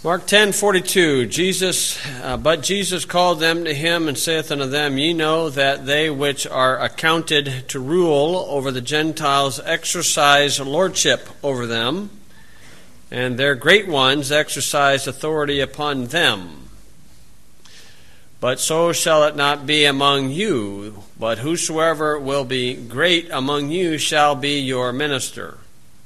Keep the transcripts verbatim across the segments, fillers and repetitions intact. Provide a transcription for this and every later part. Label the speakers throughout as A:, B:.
A: Mark ten forty-two, Jesus, uh, but Jesus called them to him and saith unto them, Ye know that they which are accounted to rule over the Gentiles exercise lordship over them, and their great ones exercise authority upon them. But so shall it not be among you, but whosoever will be great among you shall be your minister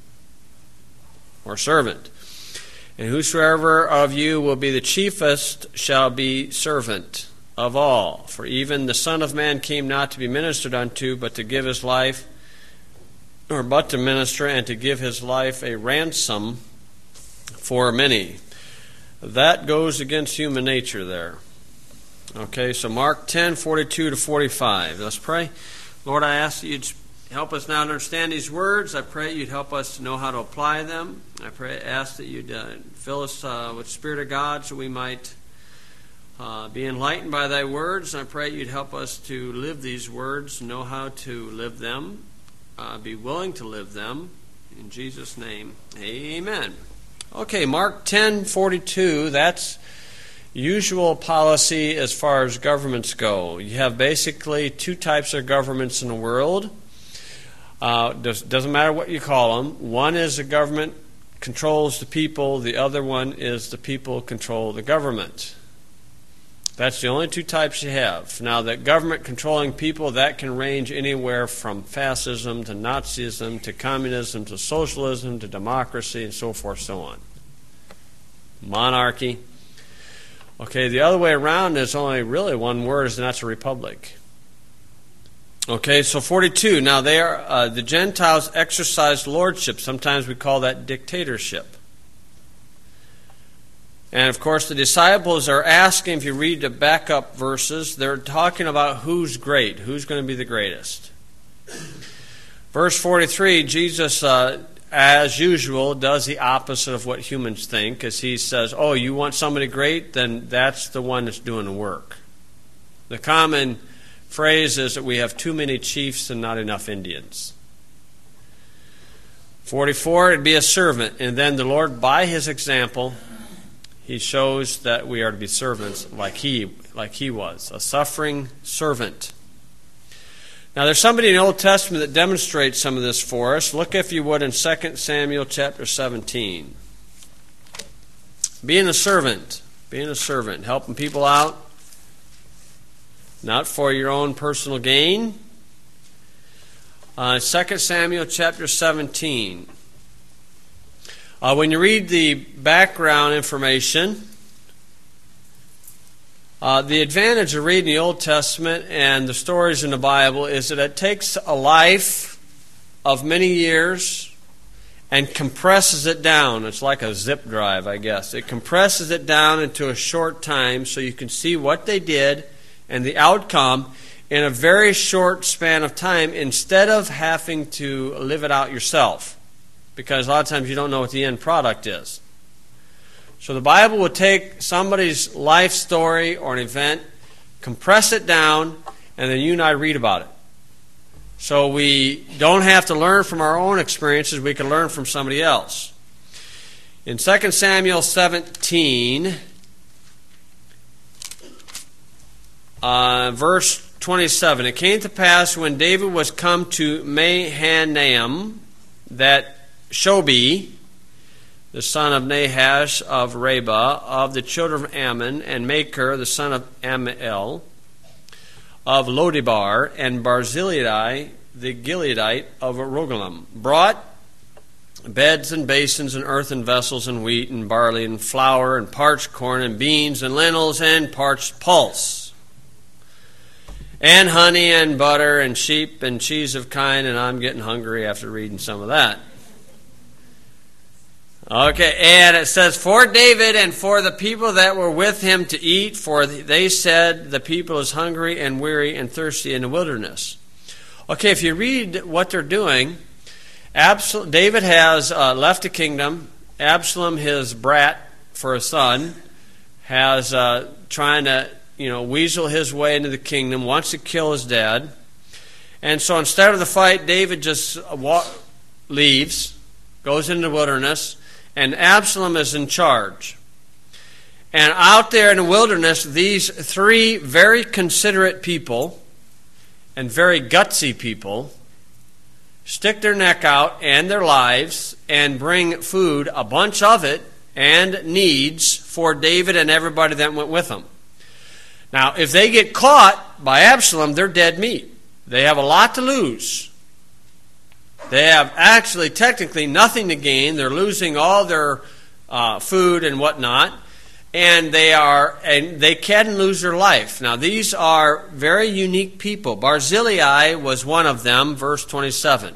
A: or servant. And whosoever of you will be the chiefest shall be servant of all. For even the Son of Man came not to be ministered unto, but to give his life, or but to minister, and to give his life a ransom for many. That goes against human nature there. Okay, so Mark ten forty-two to forty-five. Let's pray. Lord, I ask that you'd help us now to understand these words. I pray you'd help us to know how to apply them. I pray, ask that you'd uh, fill us uh, with the Spirit of God so we might uh, be enlightened by thy words. I pray you'd help us to live these words, know how to live them, uh, be willing to live them. In Jesus' name, amen. Okay, Mark ten forty-two, that's usual policy as far as governments go. You have basically two types of governments in the world. Uh, does, doesn't matter what you call them. One is the government controls the people. The other one is the people control the government. That's the only two types you have. Now, that government controlling people, that can range anywhere from fascism to Nazism to communism to socialism to democracy and so forth, so on. Monarchy. Okay, the other way around is only really one word, and that's a republic. Okay, so forty-two. Now, they are uh, the Gentiles exercise lordship. Sometimes we call that dictatorship. And, of course, the disciples are asking, if you read the backup verses, they're talking about who's great, who's going to be the greatest. Verse forty-three, Jesus, uh, as usual, does the opposite of what humans think, as he says, oh, you want somebody great? Then that's the one that's doing the work. The common phrase is that we have too many chiefs and not enough Indians. forty-four, it'd be a servant. And then the Lord, by his example, he shows that we are to be servants like he, like he was, a suffering servant. Now, there's somebody in the Old Testament that demonstrates some of this for us. Look, if you would, in Second Samuel chapter seventeen. Being a servant, being a servant, helping people out, not for your own personal gain. Uh, Second Samuel chapter seventeen. Uh, when you read the background information, uh, the advantage of reading the Old Testament and the stories in the Bible is that it takes a life of many years and compresses it down. It's like a zip drive, I guess. It compresses it down into a short time so you can see what they did and the outcome in a very short span of time instead of having to live it out yourself. Because a lot of times you don't know what the end product is. So the Bible will take somebody's life story or an event, compress it down, and then you and I read about it. So we don't have to learn from our own experiences, we can learn from somebody else. In Second Samuel seventeen, uh, verse twenty-seven, it came to pass when David was come to Mahanaim, that Shobi, the son of Nahash of Reba, of the children of Ammon, and Maker, the son of Amiel, of Lodibar, and Barzillai, the Gileadite of Rogelim, brought beds and basins and earthen vessels and wheat and barley and flour and parched corn and beans and lentils and parched pulse, and honey and butter and sheep and cheese of kine, and I'm getting hungry after reading some of that. Okay, and it says, for David and for the people that were with him to eat, for they said, the people is hungry and weary and thirsty in the wilderness. Okay, if you read what they're doing, Absalom, David has uh, left the kingdom. Absalom, his brat for a son, has uh, trying to, you know, weasel his way into the kingdom, wants to kill his dad. And so instead of the fight, David just wa- leaves, goes into the wilderness, and Absalom is in charge. And out there in the wilderness, these three very considerate people and very gutsy people stick their neck out and their lives and bring food, a bunch of it, and needs for David and everybody that went with them. Now, if they get caught by Absalom, they're dead meat. They have a lot to lose. They have actually, technically, nothing to gain. They're losing all their uh, food and whatnot. And they are, and they can lose their life. Now, these are very unique people. Barzillai was one of them, verse twenty-seven.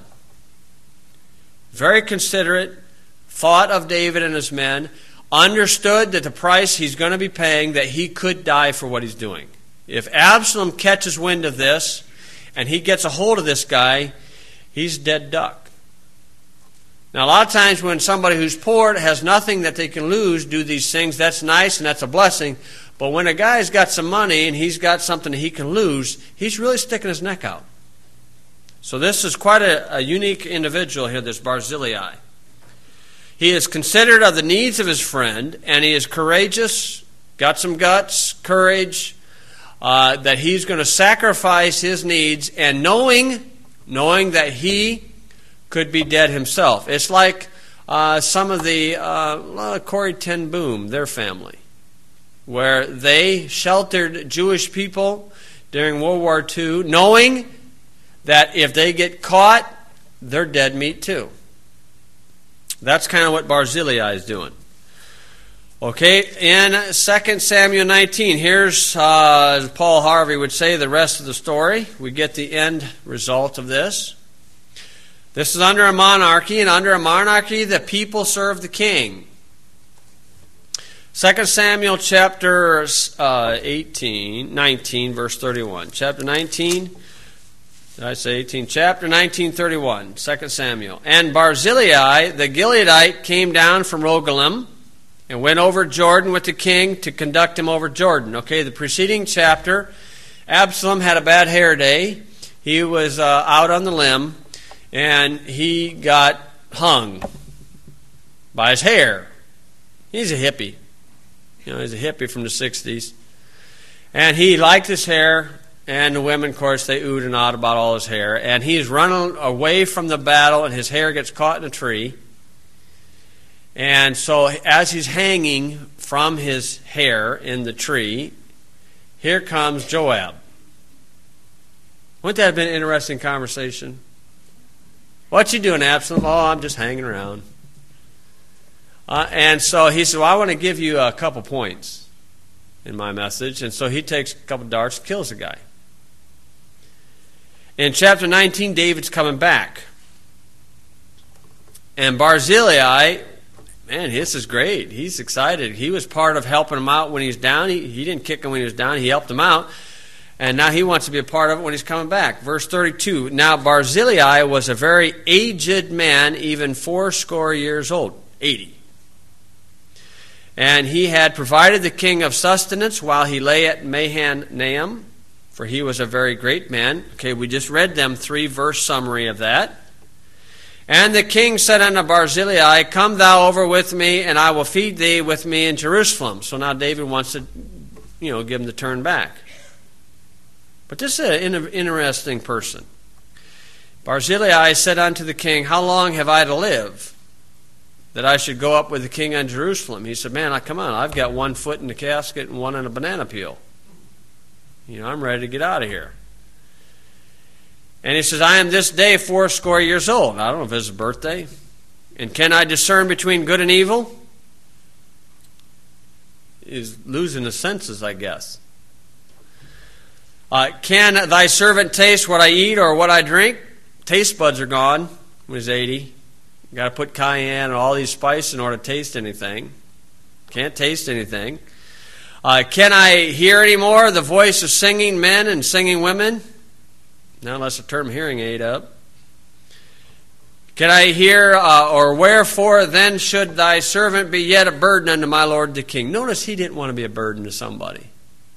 A: Very considerate, thought of David and his men, understood that the price he's going to be paying, that he could die for what he's doing. If Absalom catches wind of this, and he gets a hold of this guy, he's dead duck. Now, a lot of times when somebody who's poor has nothing that they can lose do these things, that's nice and that's a blessing. But when a guy's got some money and he's got something that he can lose, he's really sticking his neck out. So this is quite a, a unique individual here, this Barzillai. He is considerate of the needs of his friend, and he is courageous, got some guts, courage, uh, that he's going to sacrifice his needs, and knowing, knowing that he could be dead himself. It's like uh, some of the uh, Corrie ten Boom, their family, where they sheltered Jewish people during World War Two, knowing that if they get caught, they're dead meat too. That's kind of what Barzillai is doing. Okay, in Second Samuel nineteen, here's, uh, as Paul Harvey would say, the rest of the story. We get the end result of this. This is under a monarchy, and under a monarchy, the people serve the king. Second Samuel chapter uh, eighteen, nineteen, verse thirty-one. Chapter nineteen, did I say eighteen? Chapter nineteen, thirty-one, Second Samuel. And Barzillai, the Gileadite, came down from Rogelim and went over Jordan with the king to conduct him over Jordan. Okay, the preceding chapter, Absalom had a bad hair day. He was uh, out on the limb. And he got hung by his hair. He's a hippie. You know, he's a hippie from the sixties. And he liked his hair, and the women, of course, they oohed and awed about all his hair. And he's running away from the battle, and his hair gets caught in a tree. And so as he's hanging from his hair in the tree, here comes Joab. Wouldn't that have been an interesting conversation? What you doing, Absalom? Oh, I'm just hanging around. Uh, and so he said, well, I want to give you a couple points in my message. And so he takes a couple darts, kills the guy. In chapter nineteen, David's coming back. And Barzillai, man, this is great. He's excited. He was part of helping him out when he was down. He, he didn't kick him when he was down. He helped him out. And now he wants to be a part of it when he's coming back. Verse thirty-two, now Barzillai was a very aged man, even fourscore years old, eighty. And he had provided the king of sustenance while he lay at Mahanaim, for he was a very great man. Okay, we just read them three-verse summary of that. And the king said unto Barzillai, come thou over with me, and I will feed thee with me in Jerusalem. So now David wants to, you know, give him the turn back. But this is an interesting person. Barzillai said unto the king, how long have I to live, that I should go up with the king on Jerusalem? He said, man, come on, I've got one foot in the casket and one in a banana peel. You know, I'm ready to get out of here. And he says, I am this day fourscore years old. I don't know if it's his birthday. And can I discern between good and evil? He's losing his senses, I guess. Uh, can thy servant taste what I eat or what I drink? Taste buds are gone when he's eighty. You've got to put cayenne and all these spices in order to taste anything. Can't taste anything. Uh, can I hear any more the voice of singing men and singing women? Now let's turn hearing aid up. Can I hear, uh, or wherefore then should thy servant be yet a burden unto my lord the king? Notice he didn't want to be a burden to somebody.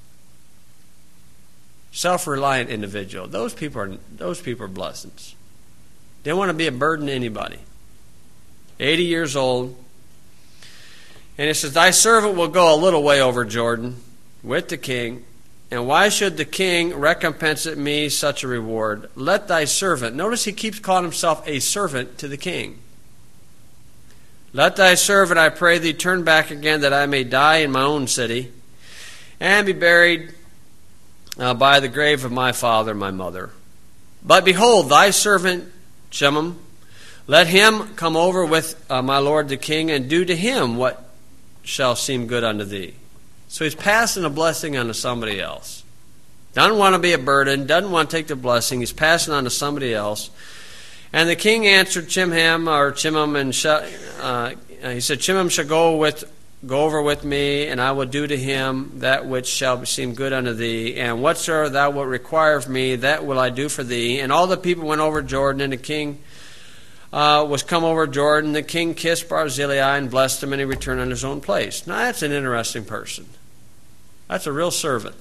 A: Self-reliant individual. Those people are those people are blessings. They don't want to be a burden to anybody. eighty years old. And it says, thy servant will go a little way over Jordan with the king. And why should the king recompense me such a reward? Let thy servant, notice he keeps calling himself a servant to the king. Let thy servant, I pray thee, turn back again, that I may die in my own city, and be buried uh, by the grave of my father and my mother. But behold, thy servant Shemem, let him come over with uh, my lord the king, and do to him what shall seem good unto thee. So he's passing a blessing on to somebody else. Doesn't want to be a burden, doesn't want to take the blessing. He's passing on to somebody else. And the king answered Chimham, or Chimham, and uh, he said, Chimham shall go with go over with me, and I will do to him that which shall seem good unto thee. And whatsoever thou wilt require of me, that will I do for thee. And all the people went over Jordan, and the king uh, was come over Jordan. The king kissed Barzillai and blessed him, and he returned on his own place. Now that's an interesting person. That's a real servant.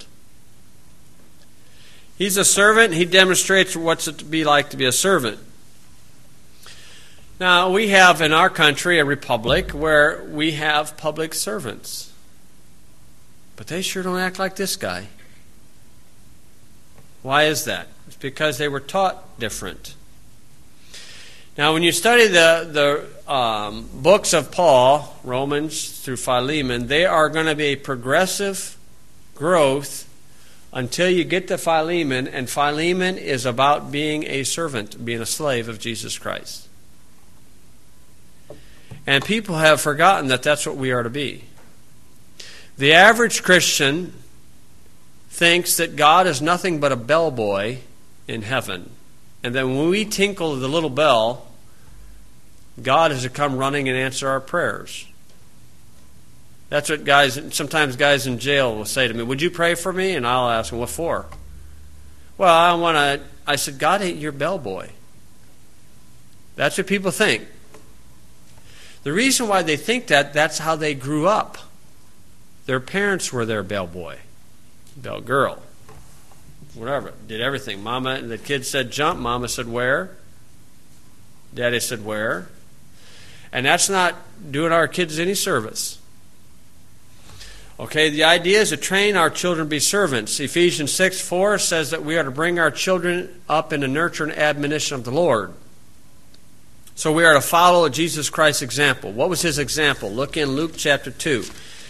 A: He's a servant. He demonstrates what's it to be like to be a servant. Now, we have in our country a republic where we have public servants. But they sure don't act like this guy. Why is that? It's because they were taught different. Now, when you study the, the um, books of Paul, Romans through Philemon, they are going to be a progressive growth until you get to Philemon, and Philemon is about being a servant, being a slave of Jesus Christ. And people have forgotten that that's what we are to be. The average Christian thinks that God is nothing but a bellboy in heaven, and that when we tinkle the little bell, God is to come running and answer our prayers. That's what guys, sometimes guys in jail will say to me, would you pray for me? And I'll ask them, what for? Well, I want to, I said, God ain't your bellboy. That's what people think. The reason why they think that, that's how they grew up. Their parents were their bellboy, bellgirl, whatever, did everything. Mama, the kid said jump, Mama said where, Daddy said where. And that's not doing our kids any service. Okay, the idea is to train our children to be servants. Ephesians six four says that we are to bring our children up in the nurture and admonition of the Lord. So we are to follow Jesus Christ's example. What was his example? Look in Luke chapter two.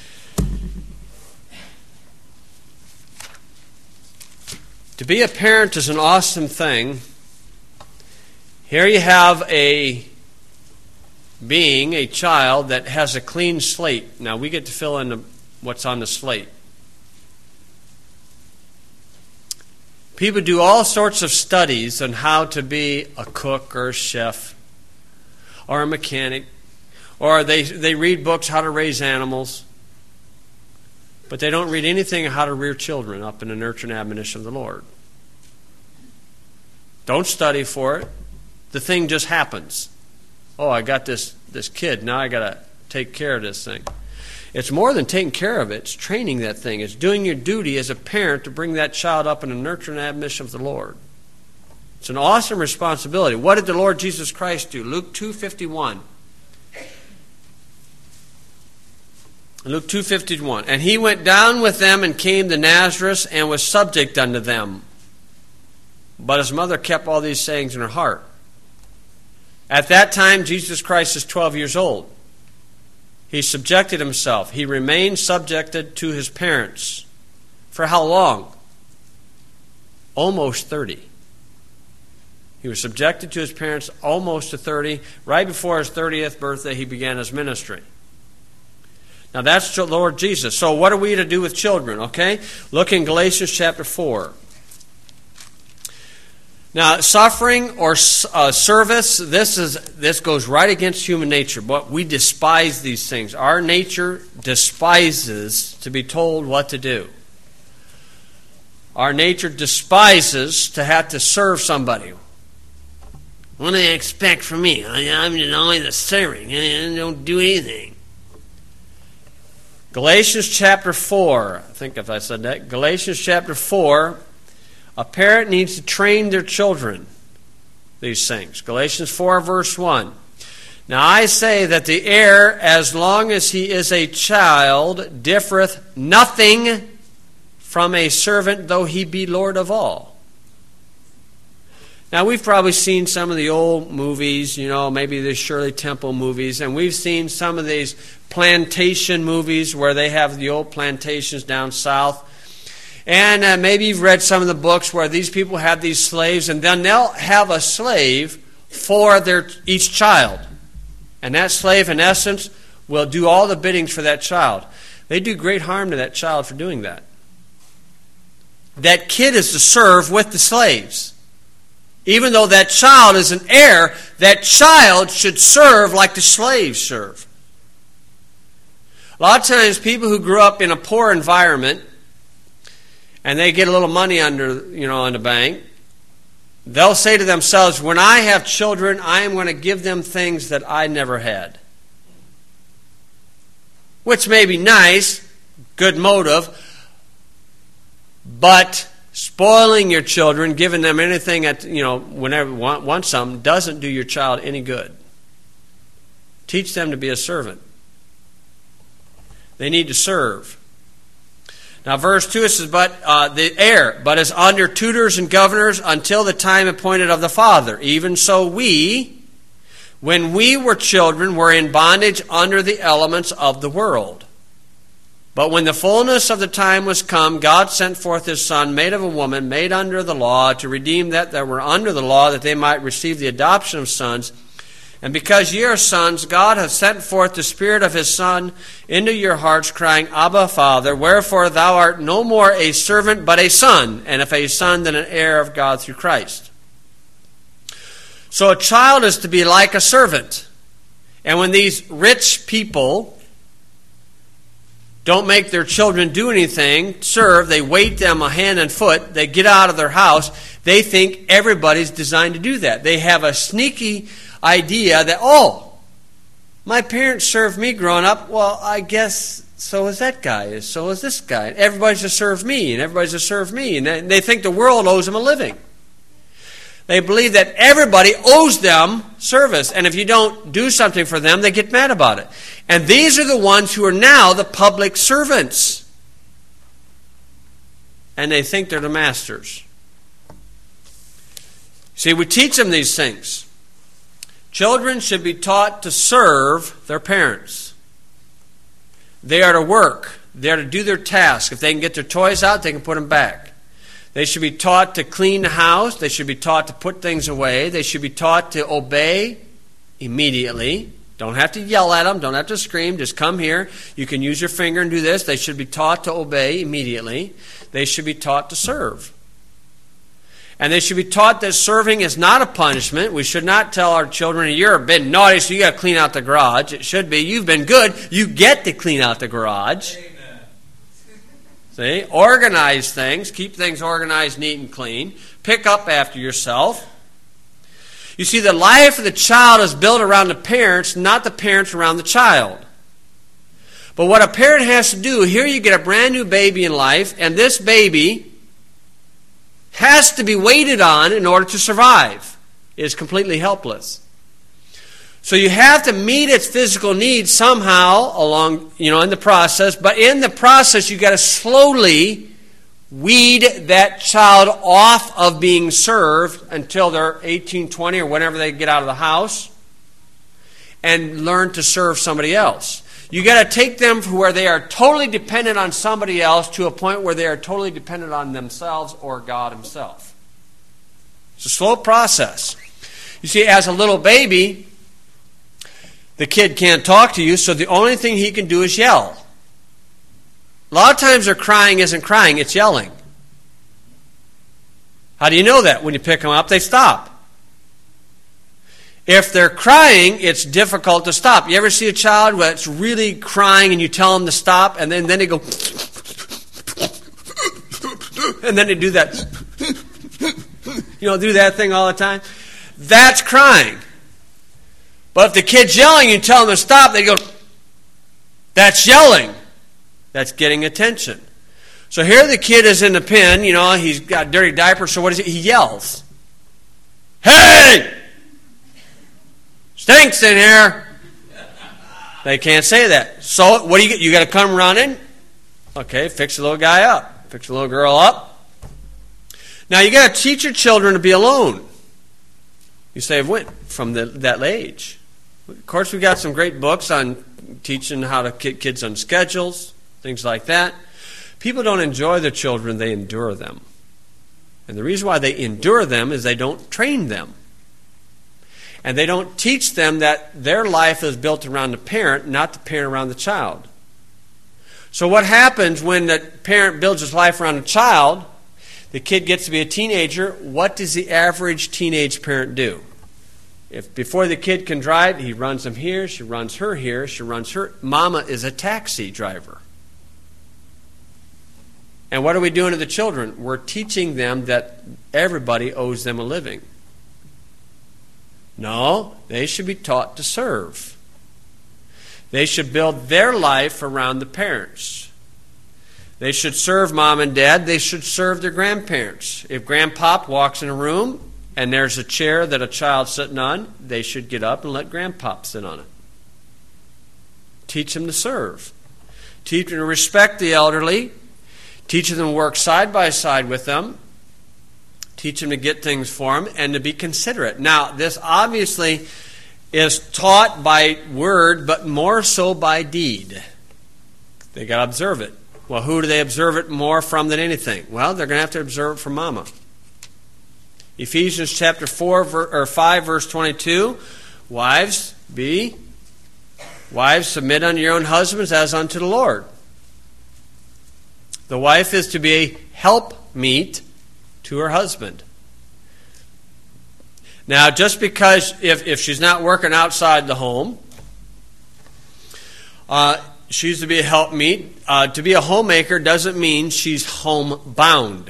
A: To be a parent is an awesome thing. Here you have a being, a child, that has a clean slate. Now we get to fill in the what's on the slate. People do all sorts of studies on how to be a cook or a chef or a mechanic, or they, they read books how to raise animals, but they don't read anything on how to rear children up in the nurture and admonition of the Lord. Don't study for it. The thing just happens. Oh, I got this, this kid, now I got to take care of this thing. It's more than taking care of it. It's training that thing. It's doing your duty as a parent to bring that child up in the nurture and admonition of the Lord. It's an awesome responsibility. What did the Lord Jesus Christ do? Luke two fifty-one. Luke two fifty-one. And he went down with them and came to Nazareth and was subject unto them. But his mother kept all these sayings in her heart. At that time, Jesus Christ is twelve years old. He subjected himself. He remained subjected to his parents. For how long? Almost thirty. He was subjected to his parents almost to thirty. Right before his thirtieth birthday, he began his ministry. Now that's the Lord Jesus. So what are we to do with children? Okay? Look in Galatians chapter four. Now, suffering or uh, service, this is this goes right against human nature. But we despise these things. Our nature despises to be told what to do. Our nature despises to have to serve somebody. What do they expect from me? I'm only the serving. I don't do anything. Galatians chapter four. I think if I said that. Galatians chapter four. A parent needs to train their children these things. Galatians four verse one. Now I say that the heir, as long as he is a child, differeth nothing from a servant, though he be Lord of all. Now we've probably seen some of the old movies, you know, maybe the Shirley Temple movies, and we've seen some of these plantation movies where they have the old plantations down south. And uh, maybe you've read some of the books where these people have these slaves, and then they'll have a slave for their each child. And that slave, in essence, will do all the biddings for that child. They do great harm to that child for doing that. That kid is to serve with the slaves. Even though that child is an heir, that child should serve like the slaves serve. A lot of times people who grew up in a poor environment and they get a little money under, you know, in the bank, they'll say to themselves, when I have children, I am going to give them things that I never had. Which may be nice, good motive, but spoiling your children, giving them anything at, you know, whenever you want, want some, doesn't do your child any good. Teach them to be a servant. They need to serve. Now, verse two, it says, but uh, the heir, but is under tutors and governors until the time appointed of the father. Even so we, when we were children, were in bondage under the elements of the world. But when the fullness of the time was come, God sent forth his Son, made of a woman, made under the law, to redeem that that were under the law, that they might receive the adoption of sons. And because ye are sons, God hath sent forth the Spirit of his Son into your hearts, crying, Abba, Father. Wherefore thou art no more a servant, but a son, and if a son, then an heir of God through Christ. So a child is to be like a servant. And when these rich people don't make their children do anything, serve, they wait them a hand and foot, they get out of their house, they think everybody's designed to do that. They have a sneaky idea that, oh, my parents served me growing up, well, I guess so is that guy, so is this guy. Everybody's to serve me, and everybody's to serve me, and they think the world owes them a living. They believe that everybody owes them service, and if you don't do something for them, they get mad about it. And these are the ones who are now the public servants. And they think they're the masters. See, we teach them these things. Children should be taught to serve their parents. They are to work. They are to do their task. If they can get their toys out, they can put them back. They should be taught to clean the house. They should be taught to put things away. They should be taught to obey immediately. Don't have to yell at them. Don't have to scream. Just come here. You can use your finger and do this. They should be taught to obey immediately. They should be taught to serve. And they should be taught that serving is not a punishment. We should not tell our children, you've been naughty, so you got to clean out the garage. It should be, you've been good, you get to clean out the garage. Amen. See? Organize things. Keep things organized, neat, and clean. Pick up after yourself. You see, the life of the child is built around the parents, not the parents around the child. But what a parent has to do, here you get a brand new baby in life, and this baby has to be waited on in order to survive. It is completely helpless. So you have to meet its physical needs somehow along, you know, in the process. But in the process, you got to slowly weed that child off of being served until they're eighteen, twenty, or whenever they get out of the house, and learn to serve somebody else. You got to take them from where they are totally dependent on somebody else to a point where they are totally dependent on themselves or God himself. It's a slow process. You see, as a little baby, the kid can't talk to you, so the only thing he can do is yell. A lot of times their crying isn't crying, it's yelling. How do you know that? When you pick them up, they stop. If they're crying, it's difficult to stop. You ever see a child that's really crying and you tell them to stop, and then, then they go, and then they do that, you know, do that thing all the time? That's crying. But if the kid's yelling and you tell them to stop, they go, that's yelling. That's getting attention. So here the kid is in the pen, you know, he's got a dirty diaper, so what is it? He yells. Hey! Stinks in here. They can't say that. So what do you get? You got to come running. Okay, fix the little guy up. Fix the little girl up. Now you got to teach your children to be alone. You say, when? From the, that age. Of course, we got some great books on teaching how to get kids on schedules, things like that. People don't enjoy their children, they endure them. And the reason why they endure them is they don't train them. And they don't teach them that their life is built around the parent, not the parent around the child. So what happens when the parent builds his life around the child, the kid gets to be a teenager, what does the average teenage parent do? If before the kid can drive, he runs him here, she runs her here, she runs her. Mama is a taxi driver. And what are we doing to the children? We're teaching them that everybody owes them a living. No, they should be taught to serve. They should build their life around the parents. They should serve mom and dad. They should serve their grandparents. If grandpop walks in a room and there's a chair that a child's sitting on, they should get up and let grandpop sit on it. Teach them to serve. Teach them to respect the elderly. Teach them to work side by side with them. Teach them to get things for them and to be considerate. Now, this obviously is taught by word, but more so by deed. They got to observe it. Well, who do they observe it more from than anything? Well, they're going to have to observe it from mama. Ephesians chapter four or five, verse twenty-two. Wives, be wives, submit unto your own husbands as unto the Lord. The wife is to be a helpmeet to her husband. Now, just because if, if she's not working outside the home, uh, she's to be a helpmeet. Uh, to be a homemaker doesn't mean she's homebound.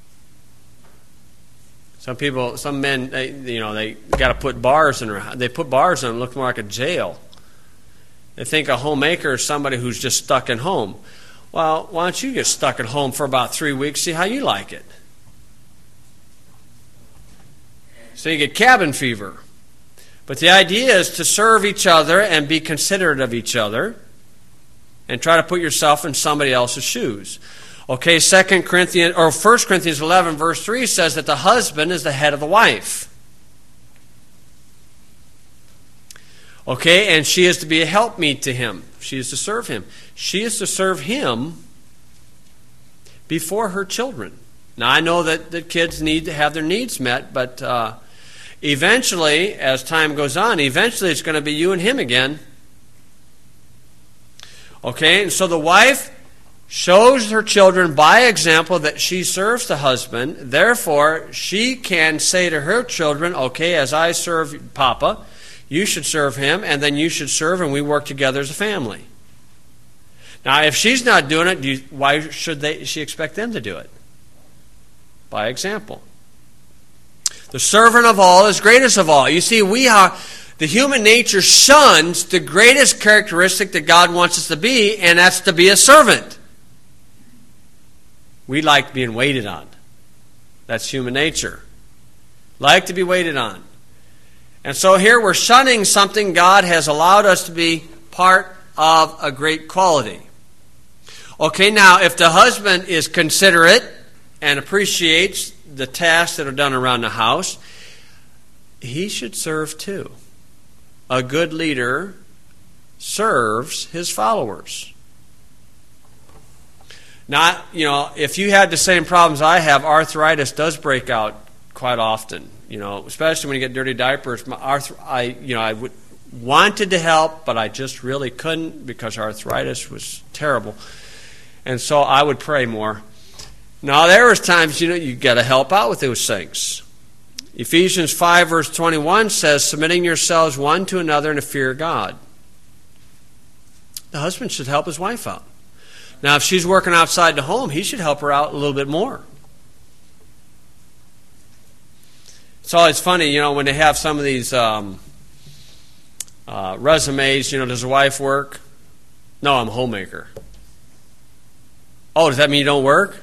A: Some people, some men, they, you know, they got to put bars in her. They put bars in them, look more like a jail. They think a homemaker is somebody who's just stuck at home. Well, why don't you get stuck at home for about three weeks, see how you like it? So you get cabin fever. But the idea is to serve each other and be considerate of each other and try to put yourself in somebody else's shoes. Okay, Second Corinthians or First Corinthians eleven verse three says that the husband is the head of the wife. Okay, and she is to be a helpmeet to him. She is to serve him. She is to serve him before her children. Now, I know that, that kids need to have their needs met, but uh, eventually, as time goes on, eventually it's going to be you and him again. Okay, and so the wife shows her children by example that she serves the husband. Therefore, she can say to her children, okay, as I serve Papa, you should serve him, and then you should serve, and we work together as a family. Now, if she's not doing it, do you, why should they, she expect them to do it? By example. The servant of all is greatest of all. You see, we are, the human nature shuns the greatest characteristic that God wants us to be, and that's to be a servant. We like being waited on. That's human nature. Like to be waited on. And so here we're shunning something God has allowed us to be part of a great quality. Okay, now if the husband is considerate and appreciates the tasks that are done around the house, he should serve too. A good leader serves his followers. Not, you know, if you had the same problems I have, arthritis does break out quite often. You know, especially when you get dirty diapers. My arth- I, you know, I would, wanted to help, but I just really couldn't because arthritis was terrible. And so I would pray more. Now, there was times, you know, you got to help out with those things. Ephesians five, verse twenty-one says, submitting yourselves one to another in the fear of God. The husband should help his wife out. Now, if she's working outside the home, he should help her out a little bit more. It's always funny, you know, when they have some of these um, uh, resumes, you know, does the wife work? No, I'm a homemaker. Oh, does that mean you don't work?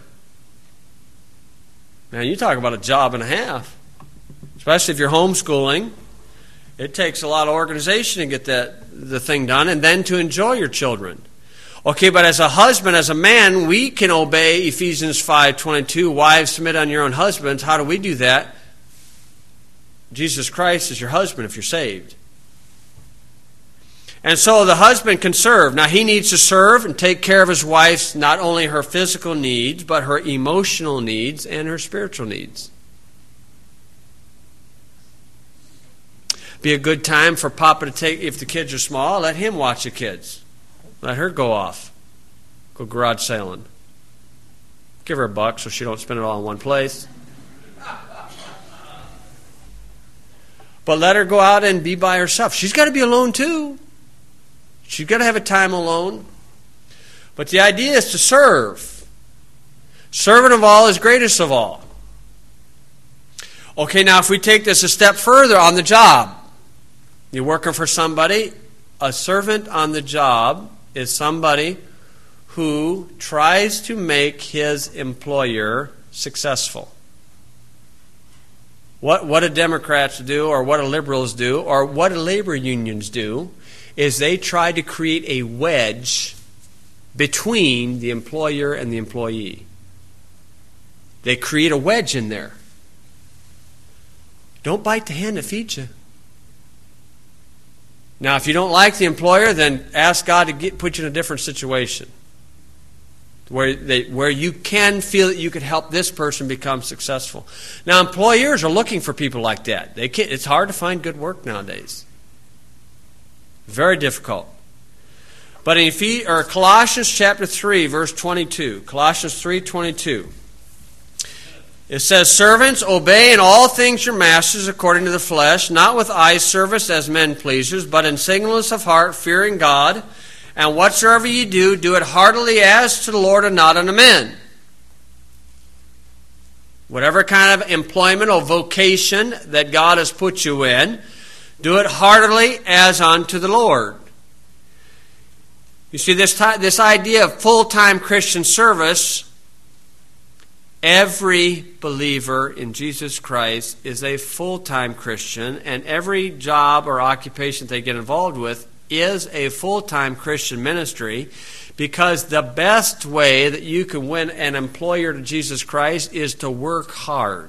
A: Man, you talk about a job and a half. Especially if you're homeschooling It takes a lot of organization to get that the thing done, and then to enjoy your children. Okay, but as a husband, as a man, we can obey Ephesians five twenty-two. Wives, submit on your own husbands. How do we do that? Jesus Christ is your husband if you're saved. And so the husband can serve. Now he needs to serve and take care of his wife's, not only her physical needs, but her emotional needs and her spiritual needs. Be a good time for Papa to take, if the kids are small, let him watch the kids. Let her go off. Go garage sailing. Give her a buck so she don't spend it all in one place. But let her go out and be by herself. She's got to be alone too. She's got to have a time alone. But the idea is to serve. Servant of all is greatest of all. Okay, now if we take this a step further on the job. You're working for somebody. A servant on the job is somebody who tries to make his employer successful. What, what do Democrats do, or what do liberals do, or what do labor unions do, is they try to create a wedge between the employer and the employee. They create a wedge in there. Don't bite the hand that feeds you. Now, if you don't like the employer, then ask God to get, put you in a different situation where they, where you can feel that you could help this person become successful. Now, employers are looking for people like that. They can't, it's hard to find good work nowadays. Very difficult. But in Ephes- or Colossians chapter three, verse twenty-two, Colossians three twenty-two, it says, "Servants, obey in all things your masters according to the flesh, not with eye service as men pleasers, but in singleness of heart, fearing God. And whatsoever ye do, do it heartily as to the Lord and not unto men." Whatever kind of employment or vocation that God has put you in, do it heartily as unto the Lord. You see, this, t- this idea of full-time Christian service, every believer in Jesus Christ is a full-time Christian, and every job or occupation they get involved with is a full-time Christian ministry, because the best way that you can win an employer to Jesus Christ is to work hard.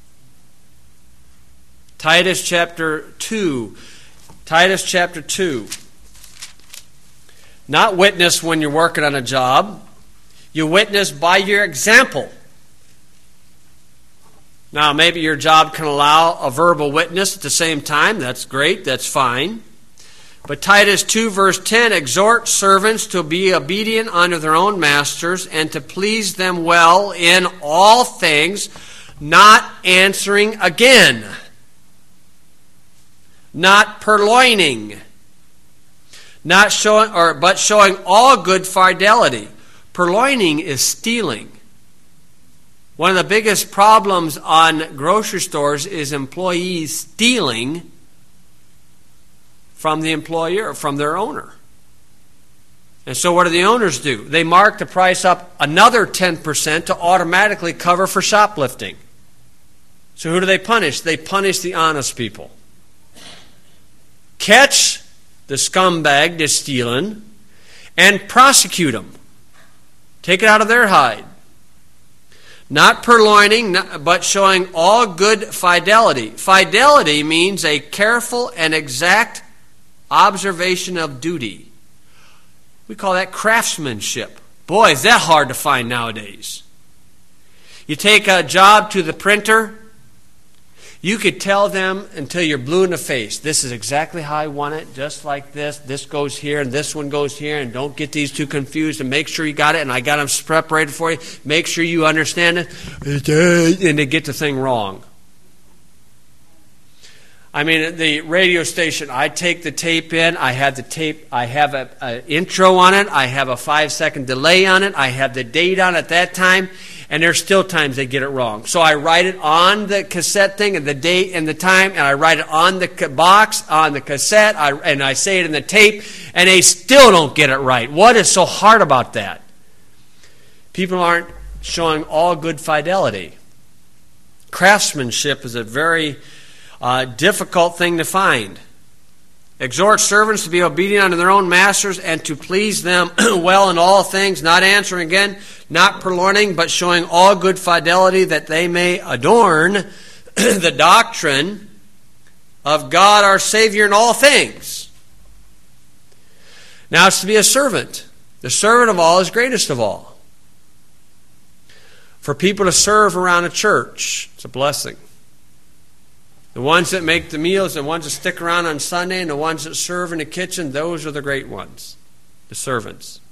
A: Titus chapter two. Titus chapter two. Not witness when you're working on a job. You witness by your example. Now, maybe your job can allow a verbal witness at the same time. That's great. That's fine. But Titus two verse ten, "Exhort servants to be obedient unto their own masters, and to please them well in all things, not answering again, not purloining, not showing, or but showing all good fidelity." Purloining is stealing. One of the biggest problems on grocery stores is employees stealing from the employer, from their owner. And so what do the owners do? They mark the price up another ten percent to automatically cover for shoplifting. So who do they punish? They punish the honest people. Catch the scumbag that's stealing and prosecute them. Take it out of their hide. Not purloining, but showing all good fidelity. Fidelity means a careful and exact observation of duty. We call that craftsmanship. Boy, is that hard to find nowadays. You take a job to the printer, you could tell them until you're blue in the face, this is exactly how I want it, just like this. This goes here and this one goes here, and don't get these two confused, and make sure you got it, and I got them separated for you. Make sure you understand it, and they get the thing wrong. I mean, the radio station, I take the tape in, I have the tape, I have an intro on it, I have a five second delay on it, I have the date on it at that time, and there's still times they get it wrong. So I write it on the cassette thing, and the date and the time, and I write it on the box, on the cassette, I, and I say it in the tape, and they still don't get it right. What is so hard about that? People aren't showing all good fidelity. Craftsmanship is a very Uh, difficult thing to find. Exhort servants to be obedient unto their own masters and to please them well in all things, not answering again, not purloining, but showing all good fidelity, that they may adorn the doctrine of God our Savior in all things. Now it's to be a servant. The servant of all is greatest of all. For people to serve around a church, it's a blessing. The ones that make the meals, the ones that stick around on Sunday, and the ones that serve in the kitchen, those are the great ones, the servants.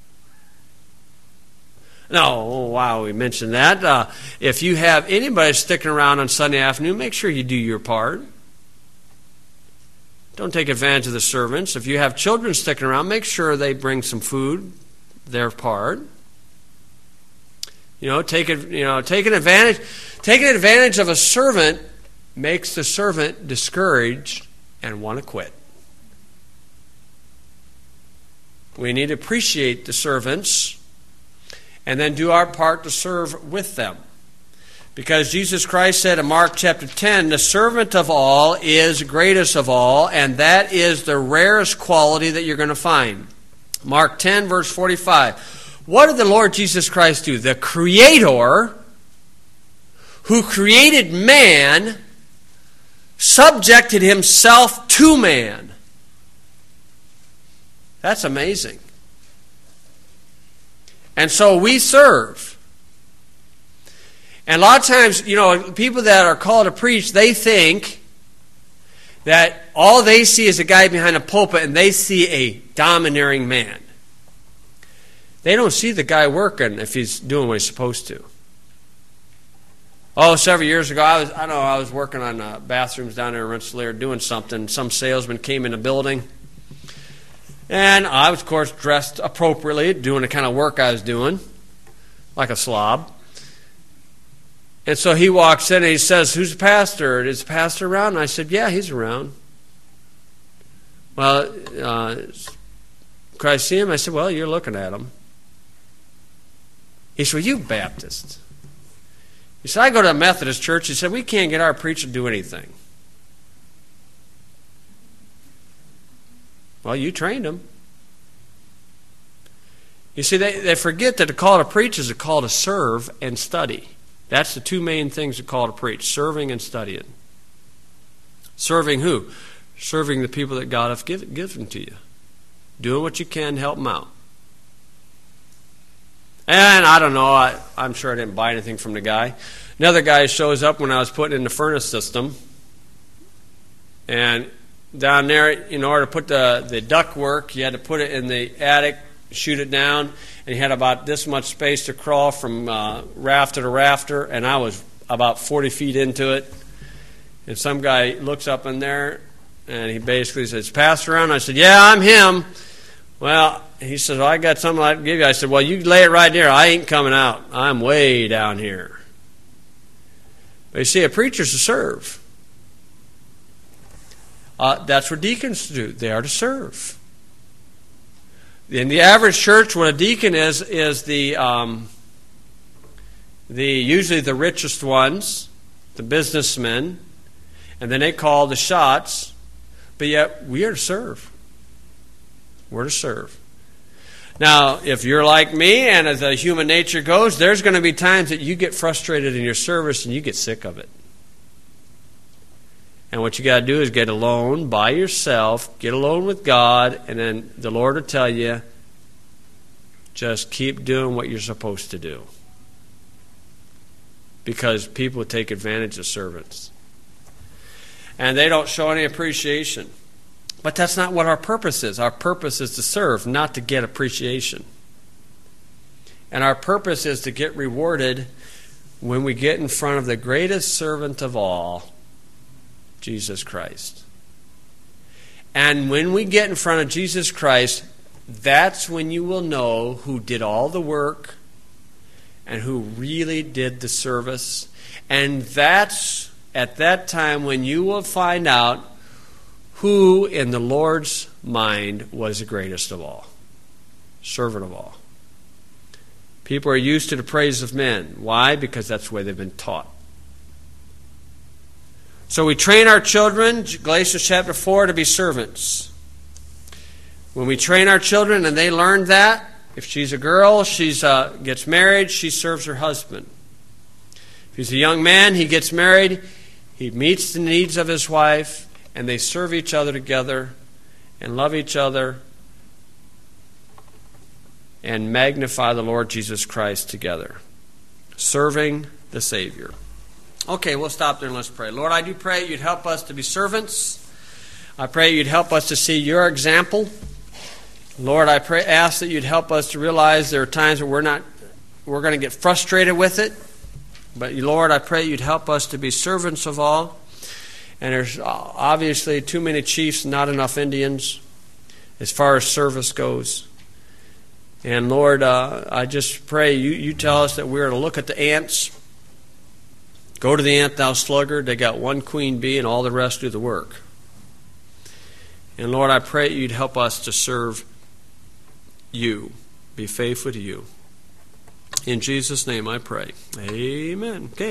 A: No, oh, wow, we mentioned that. Uh, if you have anybody sticking around on Sunday afternoon, make sure you do your part. Don't take advantage of the servants. If you have children sticking around, make sure they bring some food, their part. You know, take it, you know, taking advantage, taking advantage of a servant makes the servant discouraged and want to quit. We need to appreciate the servants and then do our part to serve with them. Because Jesus Christ said in Mark chapter ten, the servant of all is greatest of all, and that is the rarest quality that you're going to find. Mark ten, verse forty-five. What did the Lord Jesus Christ do? The Creator, who created man, subjected himself to man. That's amazing. And so we serve. And a lot of times, you know, people that are called to preach, they think that all they see is a guy behind a pulpit and they see a domineering man. They don't see the guy working if he's doing what he's supposed to. Oh, several years ago, I was I know I was working on uh, bathrooms down there in Rensselaer doing something. Some salesman came in the building. And I was, of course, dressed appropriately, doing the kind of work I was doing, like a slob. And so he walks in and he says, "Who's the pastor? Is the pastor around?" And I said, "Yeah, he's around." "Well, uh, could I see him?" I said, "Well, you're looking at him." He said, "Well, you Baptist." He said, "I go to a Methodist church." He said, "We can't get our preacher to do anything." Well, you trained him. You see, they, they forget that the call to preach is a call to serve and study. That's the two main things the call to preach, serving and studying. Serving who? Serving the people that God has given, given to you. Doing what you can to help them out. And I don't know, I, I'm sure I didn't buy anything from the guy. Another guy shows up when I was putting in the furnace system. And down there, in order to put the, the duct work, you had to put it in the attic, shoot it down, and you had about this much space to crawl from uh, rafter to rafter, and I was about forty feet into it. And some guy looks up in there, and he basically says, "Pastor around?" I said, "Yeah, I'm him." Well, he says, "Well, I got something I'd give you." I said, "Well, you lay it right there. I ain't coming out. I'm way down here." But you see, a preacher's to serve. Uh, that's what deacons do. They are to serve. In the average church, what a deacon is, is the, um, the usually the richest ones, the businessmen, and then they call the shots, but yet we are to serve. We're to serve. Now, if you're like me, and as the human nature goes, there's going to be times that you get frustrated in your service and you get sick of it. And what you got to do is get alone by yourself, get alone with God, and then the Lord will tell you, just keep doing what you're supposed to do. Because people take advantage of servants. And they don't show any appreciation. But that's not what our purpose is. Our purpose is to serve, not to get appreciation. And our purpose is to get rewarded when we get in front of the greatest servant of all, Jesus Christ. And when we get in front of Jesus Christ, that's when you will know who did all the work and who really did the service. And that's at that time when you will find out who in the Lord's mind was the greatest of all, servant of all. People are used to the praise of men. Why? Because that's the way they've been taught. So we train our children, Galatians chapter four, to be servants. When we train our children and they learn that, if she's a girl, she uh, gets married, she serves her husband. If he's a young man, he gets married, he meets the needs of his wife, and they serve each other together and love each other and magnify the Lord Jesus Christ together. Serving the Savior. Okay, we'll stop there and let's pray. Lord, I do pray you'd help us to be servants. I pray you'd help us to see your example. Lord, I pray, ask that you'd help us to realize there are times where we're not, we're going to get frustrated with it. But Lord, I pray you'd help us to be servants of all. And there's obviously too many chiefs, not enough Indians, as far as service goes. And Lord, uh, I just pray you, you tell us that we're to look at the ants. Go to the ant, thou sluggard. They got one queen bee and all the rest do the work. And Lord, I pray you'd help us to serve you. Be faithful to you. In Jesus' name I pray. Amen. Okay.